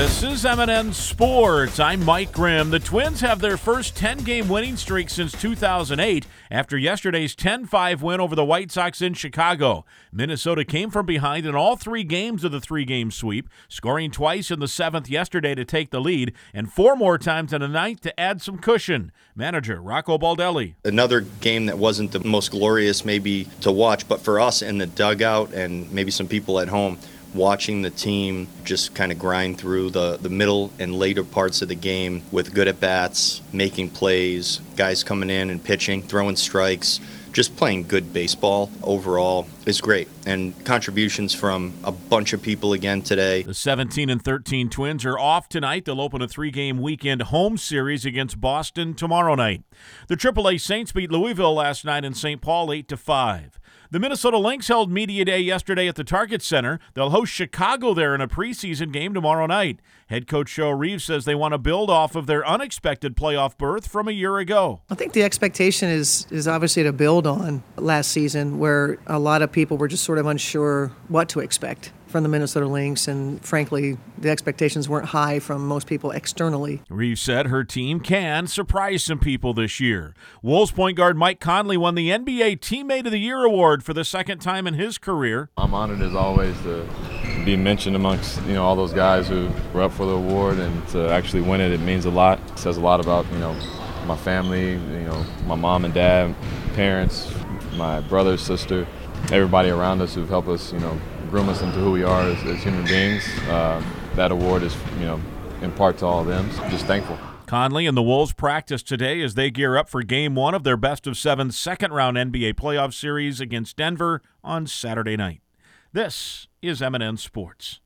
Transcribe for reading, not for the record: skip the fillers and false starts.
This is M&N Sports. I'm Mike Grimm. The Twins have their first 10-game winning streak since 2008 after yesterday's 10-5 win over the White Sox in Chicago. Minnesota came from behind in all 3 games of the 3-game sweep, scoring twice in the 7th yesterday to take the lead and 4 more times in the 9th to add some cushion. Manager Rocco Baldelli. Another game that wasn't the most glorious maybe to watch, but for us in the dugout and maybe some people at home, watching the team just kind of grind through the middle and later parts of the game with good at-bats, making plays, guys coming in and pitching, throwing strikes, just playing good baseball overall is great. And contributions from a bunch of people again today. The 17-13 Twins are off tonight. They'll open a 3-game weekend home series against Boston tomorrow night. The AAA Saints beat Louisville last night in St. Paul 8-5. The Minnesota Lynx held Media Day yesterday at the Target Center. They'll host Chicago there in a preseason game tomorrow night. Head coach Joe Reeves says they want to build off of their unexpected playoff berth from a year ago. I think the expectation is obviously to build on last season, where a lot of people were just sort of unsure what to expect from the Minnesota Lynx, and frankly, the expectations weren't high from most people externally. Reeves said her team can surprise some people this year. Wolves point guard Mike Conley won the NBA Teammate of the Year award for the second time in his career. I'm honored as always to be mentioned amongst all those guys who were up for the award, and to actually win it means a lot. It says a lot about my family, my mom and dad, parents, my brother, sister, everybody around us who've helped us groom us into who we are as human beings. That award is in part to all of them. So just thankful. Conley and the Wolves practice today as they gear up for Game 1 of their best-of-7 second-round NBA playoff series against Denver on Saturday night. This is M&N Sports.